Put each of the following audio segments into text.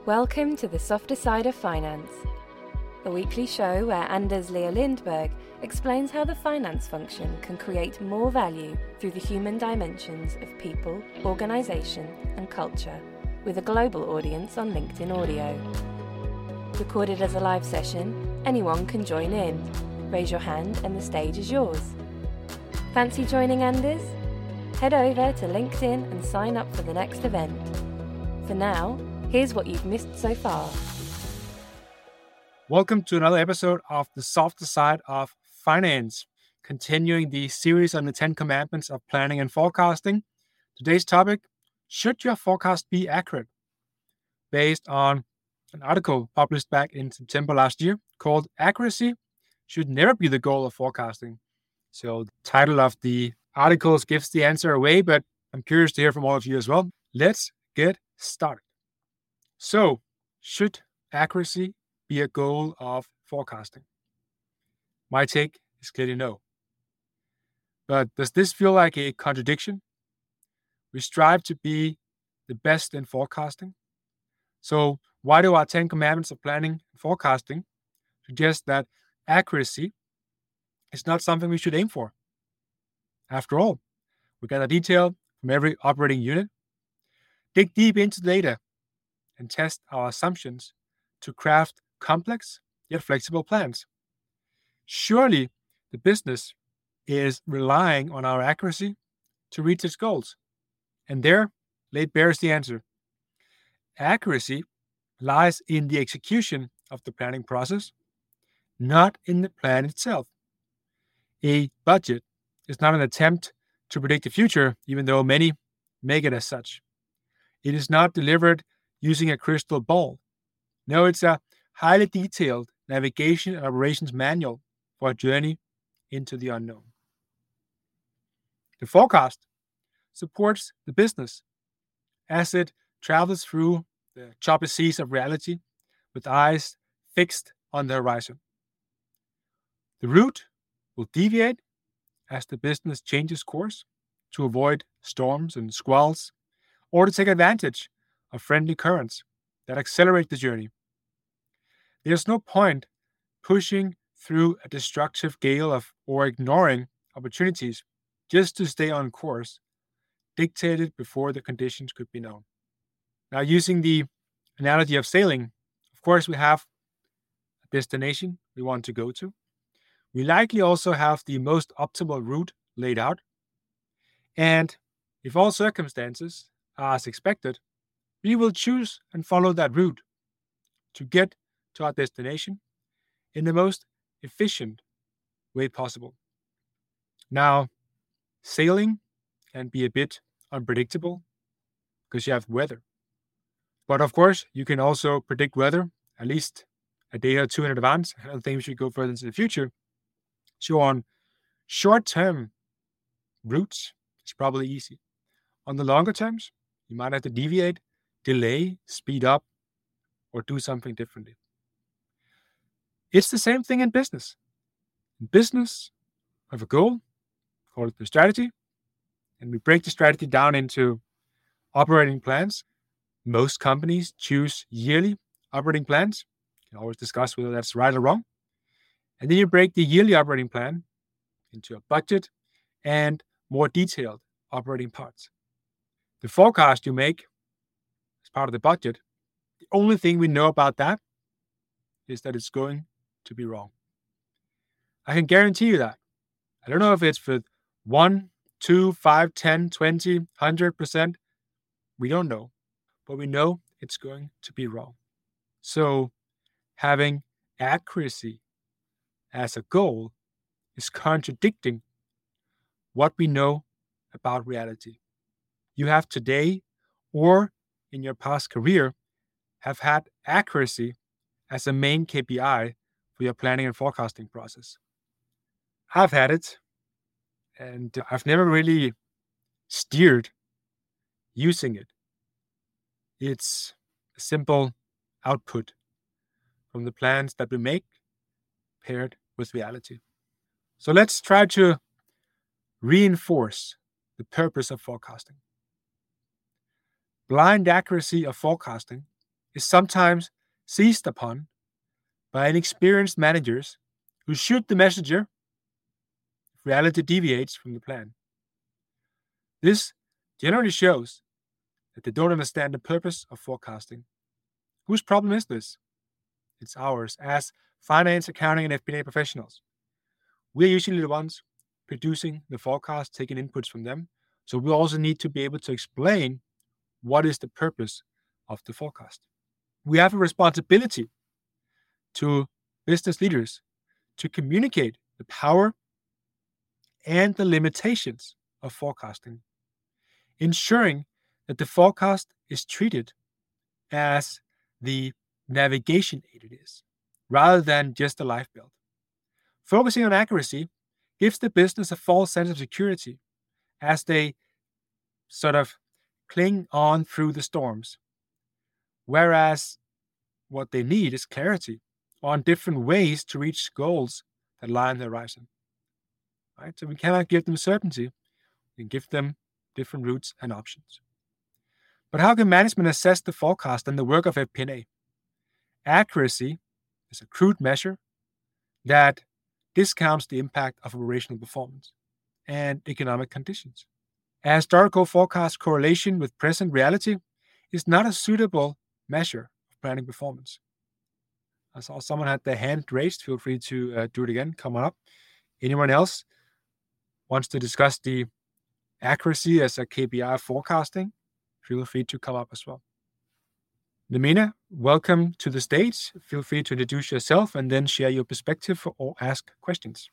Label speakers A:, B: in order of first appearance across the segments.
A: Welcome to the Softer Side of Finance, a weekly show where Anders Lea Lindberg explains how the finance function can create more value through the human dimensions of people, organisation and culture, with a global audience on LinkedIn Audio. Recorded as a live session, anyone can join in. Raise your hand and the stage is yours. Fancy joining Anders? Head over to LinkedIn and sign up for the next event. For now, here's what you've missed so far.
B: Welcome to another episode of The Softer Side of Finance, continuing the series on the 10 Commandments of Planning and Forecasting. Today's topic, should your forecast be accurate? Based on an article published back in September last year called Accuracy Should Never Be the Goal of Forecasting. So the title of the article gives the answer away, but I'm curious to hear from all of you as well. Let's get started. So, should accuracy be a goal of forecasting? My take is clearly no. But does this feel like a contradiction? We strive to be the best in forecasting. So why do our 10 commandments of planning and forecasting suggest that accuracy is not something we should aim for? After all, we gather detail from every operating unit, dig deep into the data, and test our assumptions to craft complex yet flexible plans. Surely the business is relying on our accuracy to reach its goals. And there laid bare is the answer. Accuracy lies in the execution of the planning process, not in the plan itself. A budget is not an attempt to predict the future, even though many make it as such. It is not delivered using a crystal ball. No, it's a highly detailed navigation and operations manual for a journey into the unknown. The forecast supports the business as it travels through the choppy seas of reality with eyes fixed on the horizon. The route will deviate as the business changes course to avoid storms and squalls or to take advantage of friendly currents that accelerate the journey. There's no point pushing through a destructive gale or ignoring opportunities just to stay on course, dictated before the conditions could be known. Now, using the analogy of sailing, of course, we have a destination we want to go to. We likely also have the most optimal route laid out. And if all circumstances are as expected, we will choose and follow that route to get to our destination in the most efficient way possible. Now, sailing can be a bit unpredictable because you have weather. But of course, you can also predict weather at least a day or two in advance. I don't think we should go further into the future. So on short-term routes, it's probably easy. On the longer terms, you might have to deviate, delay, speed up, or do something differently. It's the same thing in business. In business, we have a goal, call it the strategy, and we break the strategy down into operating plans. Most companies choose yearly operating plans. You can always discuss whether that's right or wrong. And then you break the yearly operating plan into a budget and more detailed operating parts. The forecast you make as part of the budget, the only thing we know about that is that it's going to be wrong. I can guarantee you that. I don't know if it's for 1, 2, 5, 10, 20, 100%. We don't know. But we know it's going to be wrong. So having accuracy as a goal is contradicting what we know about reality. You have today or in your past career have had accuracy as a main KPI for your planning and forecasting process. I've had it, and I've never really steered using it. It's a simple output from the plans that we make paired with reality. So let's try to reinforce the purpose of forecasting. Blind accuracy of forecasting is sometimes seized upon by inexperienced managers who shoot the messenger if reality deviates from the plan. This generally shows that they don't understand the purpose of forecasting. Whose problem is this? It's ours as finance, accounting, and FP&A professionals. We're usually the ones producing the forecast, taking inputs from them. So we also need to be able to explain what is the purpose of the forecast. We have a responsibility to business leaders to communicate the power and the limitations of forecasting, ensuring that the forecast is treated as the navigation aid it is, rather than just a lifebelt. Focusing on accuracy gives the business a false sense of security as they sort of cling on through the storms, whereas what they need is clarity on different ways to reach goals that lie on the horizon. Right? So we cannot give them certainty. We can give them different routes and options. But how can management assess the forecast and the work of FP&A? Accuracy is a crude measure that discounts the impact of operational performance and economic conditions. A historical forecast correlation with present reality is not a suitable measure of planning performance. I saw someone had their hand raised. Feel free to do it again. Come on up. Anyone else wants to discuss the accuracy as a KPI of forecasting? Feel free to come up as well. Lamina, welcome to the stage. Feel free to introduce yourself and then share your perspective or ask questions.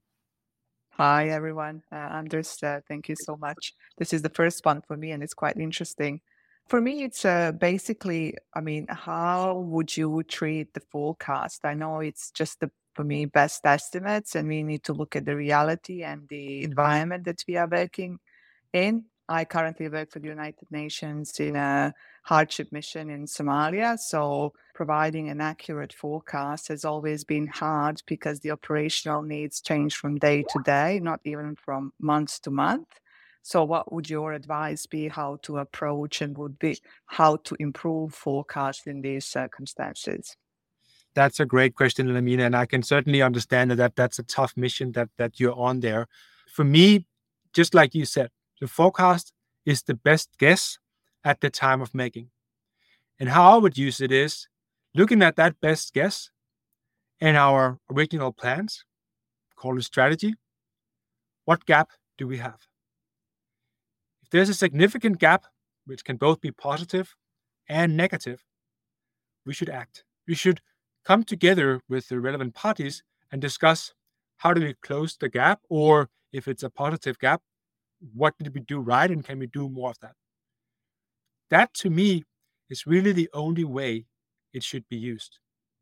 C: Hi, everyone. Anders, thank you so much. This is the first one for me, and it's quite interesting. For me, it's basically, how would you treat the forecast? I know it's just for me, best estimates, and we need to look at the reality and the environment that we are working in. I currently work for the United Nations in a hardship mission in Somalia. So providing an accurate forecast has always been hard because the operational needs change from day to day, not even from month to month. So what would your advice be how to approach and would be how to improve forecast in these circumstances?
B: That's a great question, Lamina, and I can certainly understand that that's a tough mission that you're on there. For me, just like you said, the forecast is the best guess at the time of making. And how I would use it is looking at that best guess and our original plans, call it strategy. What gap do we have? If there's a significant gap, which can both be positive and negative, we should act. We should come together with the relevant parties and discuss how do we close the gap, or if it's a positive gap, what did we do right and can we do more of that? That to me is really the only way it should be used.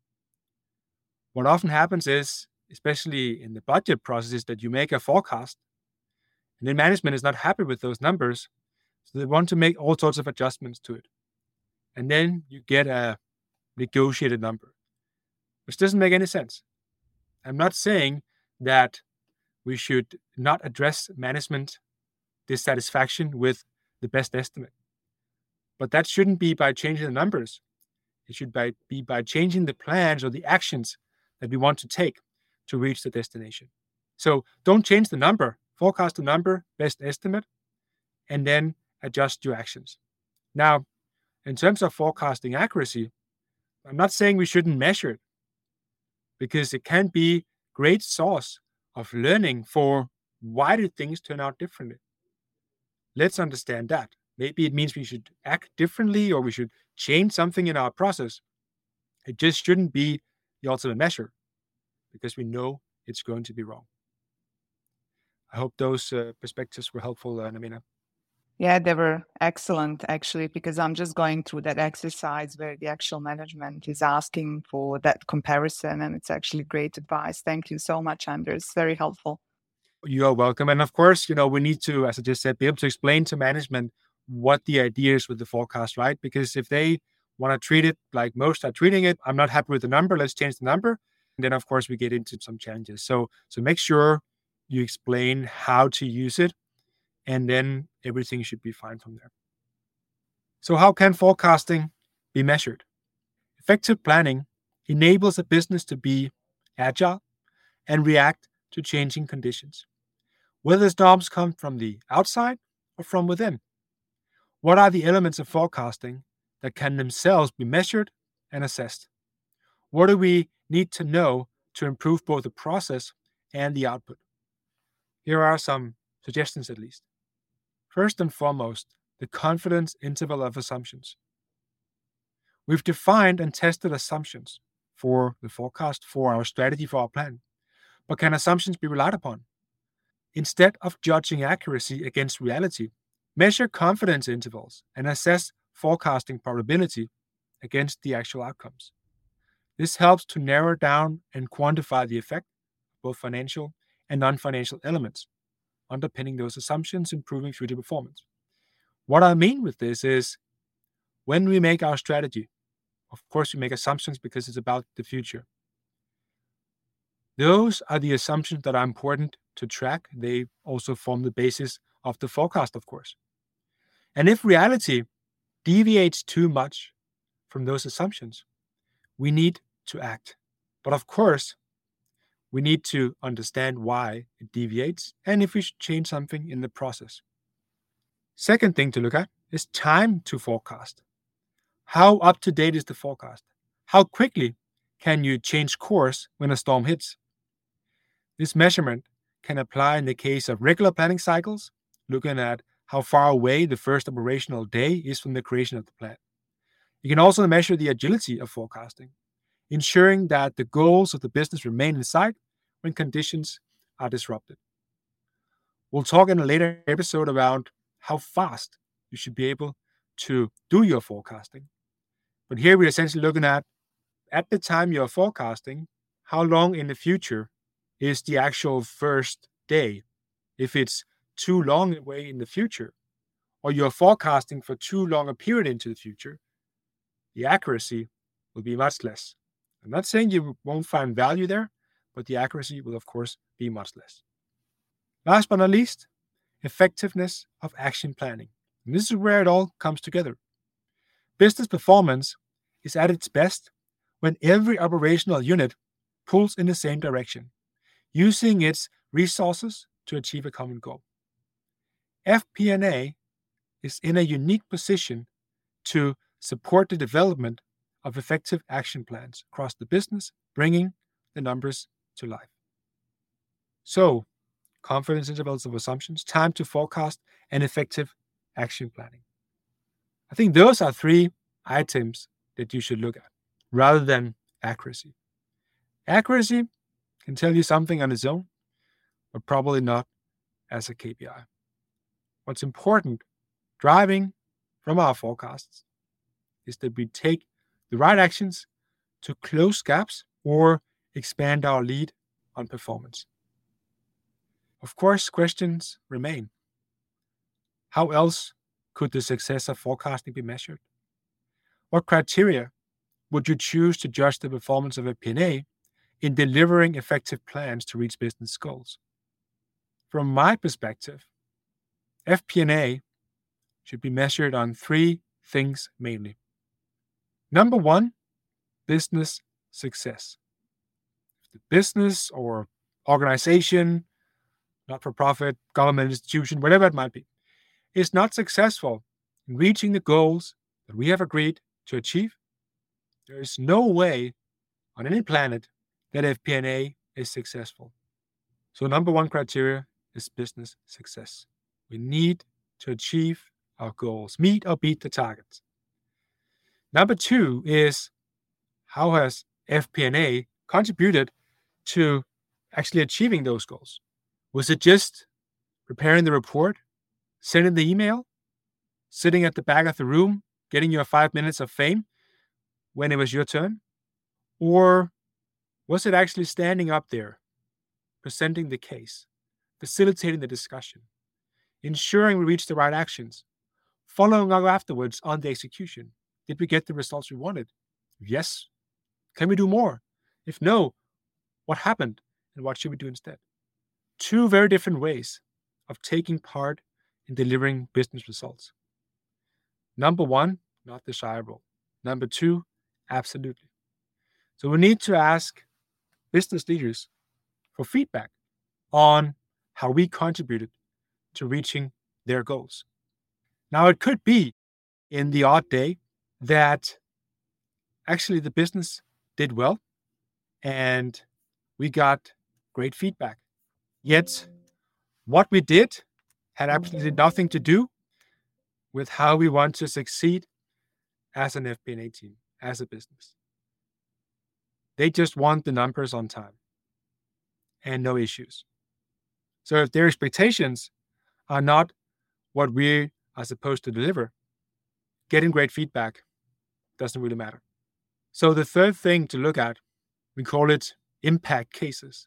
B: What often happens is, especially in the budget process, is that you make a forecast and then management is not happy with those numbers, so they want to make all sorts of adjustments to it. And then you get a negotiated number, which doesn't make any sense. I'm not saying that we should not address management dissatisfaction with the best estimate. But that shouldn't be by changing the numbers. It should be by changing the plans or the actions that we want to take to reach the destination. So don't change the number. Forecast the number, best estimate, and then adjust your actions. Now, in terms of forecasting accuracy, I'm not saying we shouldn't measure it, because it can be great source of learning for why did things turn out differently. Let's understand that. Maybe it means we should act differently or we should change something in our process. It just shouldn't be the ultimate measure because we know it's going to be wrong. I hope those perspectives were helpful, Namina.
C: Yeah, they were excellent, actually, because I'm just going through that exercise where the actual management is asking for that comparison, and it's actually great advice. Thank you so much, Anders. Very helpful.
B: You are welcome. And of course, we need to, as I just said, be able to explain to management what the idea is with the forecast, right? Because if they want to treat it like most are treating it, I'm not happy with the number, let's change the number. And then, of course, we get into some challenges. So make sure you explain how to use it, and then everything should be fine from there. So how can forecasting be measured? Effective planning enables a business to be agile and react to changing conditions, whether the storms come from the outside or from within. What are the elements of forecasting that can themselves be measured and assessed? What do we need to know to improve both the process and the output? Here are some suggestions at least. First and foremost, the confidence interval of assumptions. We've defined and tested assumptions for the forecast, for our strategy, for our plan. But can assumptions be relied upon? Instead of judging accuracy against reality, measure confidence intervals and assess forecasting probability against the actual outcomes. This helps to narrow down and quantify the effect of both financial and non-financial elements, underpinning those assumptions, improving future performance. What I mean with this is, when we make our strategy, of course we make assumptions because it's about the future. Those are the assumptions that are important to track. They also form the basis of the forecast, of course. And if reality deviates too much from those assumptions, we need to act. But of course, we need to understand why it deviates and if we should change something in the process. Second thing to look at is time to forecast. How up to date is the forecast? How quickly can you change course when a storm hits? This measurement can apply in the case of regular planning cycles, looking at how far away the first operational day is from the creation of the plan. You can also measure the agility of forecasting, ensuring that the goals of the business remain in sight when conditions are disrupted. We'll talk in a later episode about how fast you should be able to do your forecasting. But here we're essentially looking at the time you're forecasting, how long in the future is the actual first day. If it's too long away in the future, or you're forecasting for too long a period into the future, the accuracy will be much less. I'm not saying you won't find value there, but the accuracy will, of course, be much less. Last but not least, effectiveness of action planning. And this is where it all comes together. Business performance is at its best when every operational unit pulls in the same direction, using its resources to achieve a common goal. FP&A is in a unique position to support the development of effective action plans across the business, bringing the numbers to life. So, confidence intervals of assumptions, time to forecast, and effective action planning. I think those are 3 items that you should look at, rather than accuracy. Accuracy can tell you something on its own, but probably not as a KPI. What's important, driving from our forecasts, is that we take the right actions to close gaps or expand our lead on performance. Of course, questions remain. How else could the success of forecasting be measured? What criteria would you choose to judge the performance of FP&A in delivering effective plans to reach business goals? From my perspective, FP&A should be measured on 3 things mainly. Number 1, business success. If the business or organization, not-for-profit, government institution, whatever it might be, is not successful in reaching the goals that we have agreed to achieve, there is no way on any planet that FP&A is successful. So number 1 criteria is business success. We need to achieve our goals, meet or beat the targets. Number 2 is, how has FP&A contributed to actually achieving those goals? Was it just preparing the report, sending the email, sitting at the back of the room, getting your 5 minutes of fame when it was your turn? Or was it actually standing up there, presenting the case, facilitating the discussion, ensuring we reach the right actions, following up afterwards on the execution? Did we get the results we wanted? Yes. Can we do more? If no, what happened and what should we do instead? 2 very different ways of taking part in delivering business results. Number 1, not desirable. Number 2, Absolutely. So we need to ask business leaders for feedback on how we contributed to reaching their goals. Now, it could be in the odd day that actually the business did well and we got great feedback. Yet, what we did had absolutely nothing to do with how we want to succeed as an FP&A team, as a business. They just want the numbers on time and no issues. So if their expectations are not what we are supposed to deliver, getting great feedback doesn't really matter. So the third thing to look at, we call it impact cases.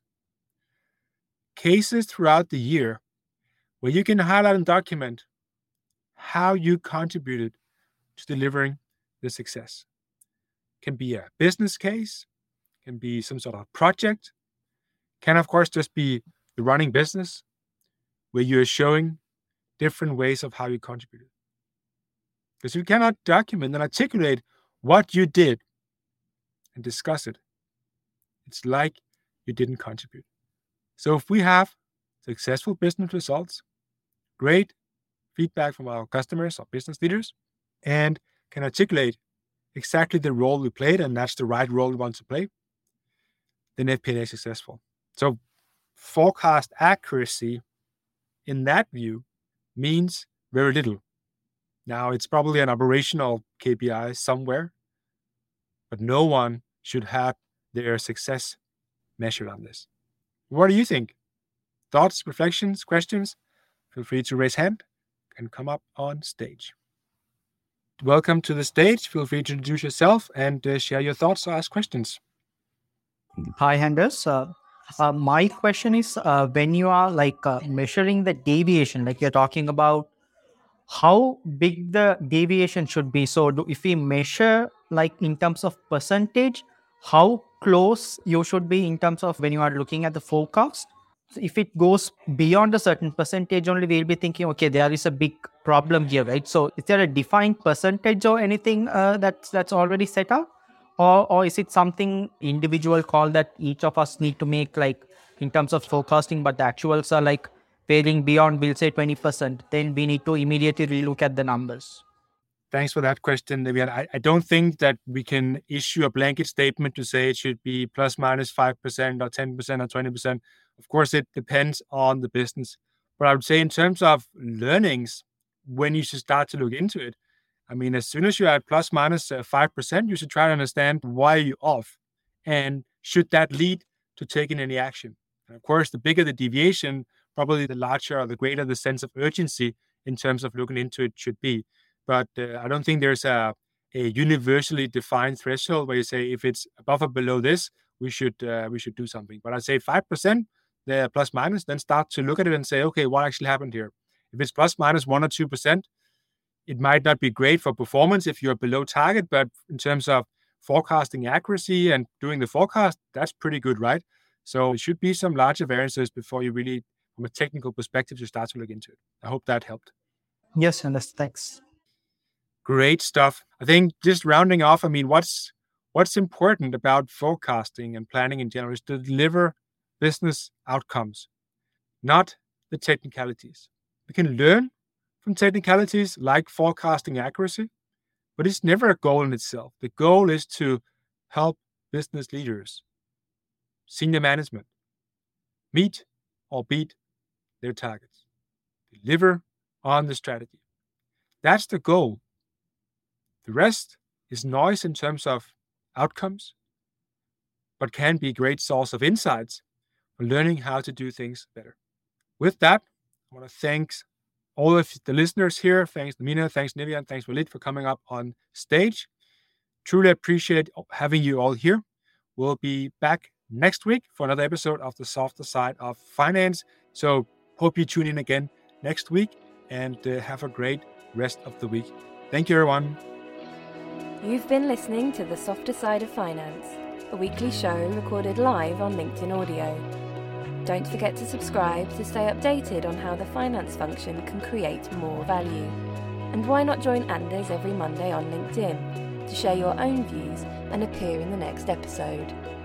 B: Cases throughout the year where you can highlight and document how you contributed to delivering the success. Can be a business case, can be some sort of project, can of course just be the running business where you're showing different ways of how you contributed. Because you cannot document and articulate what you did and discuss it, it's like you didn't contribute. So if we have successful business results, great feedback from our customers or business leaders, and can articulate exactly the role we played, and that's the right role we want to play, then FP&A is successful. So forecast accuracy in that view means very little. Now, it's probably an operational KPI somewhere, but no one should have their success measured on this. What do you think? Thoughts, reflections, questions? Feel free to raise hand and come up on stage. Welcome to the stage. Feel free to introduce yourself and share your thoughts or ask questions.
D: Hi, Anders. My question is, when you are measuring the deviation, like you're talking about how big the deviation should be. So if we measure like in terms of percentage, how close you should be in terms of when you are looking at the forecast? So if it goes beyond a certain percentage only, we'll be thinking, okay, there is a big problem here, right? So is there a defined percentage or anything that's already set up? Or is it something individual call that each of us need to make, like in terms of forecasting, but the actuals are like failing beyond, we'll say 20%, then we need to immediately relook at the numbers?
B: Thanks for that question, Nivian. I don't think that we can issue a blanket statement to say it should be plus minus 5% or 10% or 20%. Of course, it depends on the business. But I would say in terms of learnings, when you should start to look into it, I mean, as soon as you're at plus minus 5%, you should try to understand why you're off and should that lead to taking any action. And of course, the bigger the deviation, probably the larger or the greater the sense of urgency in terms of looking into it should be. But I don't think there's a universally defined threshold where you say if it's above or below this, we should do something. But I'd say 5%, the plus minus, then start to look at it and say, okay, what actually happened here? If it's plus minus 1 or 2%, it might not be great for performance if you're below target, but in terms of forecasting accuracy and doing the forecast, that's pretty good, right? So it should be some larger variances before you really, from a technical perspective, you start to look into it. I hope that helped.
D: Yes, and thanks.
B: Great stuff. I think just rounding off, I mean, what's important about forecasting and planning in general is to deliver business outcomes, not the technicalities. We can learn from technicalities like forecasting accuracy, but it's never a goal in itself. The goal is to help business leaders, senior management, meet or beat their targets, deliver on the strategy. That's the goal. The rest is noise in terms of outcomes, but can be a great source of insights for learning how to do things better. With that, I want to thank all of the listeners here. Thanks, Mina. Thanks, Nivian. Thanks, Walid, for coming up on stage. Truly appreciate having you all here. We'll be back next week for another episode of The Softer Side of Finance. So hope you tune in again next week and have a great rest of the week. Thank you, everyone.
A: You've been listening to The Softer Side of Finance, a weekly show recorded live on LinkedIn Audio. Don't forget to subscribe to stay updated on how the finance function can create more value. And why not join Anders every Monday on LinkedIn? to share your own views and appear in the next episode.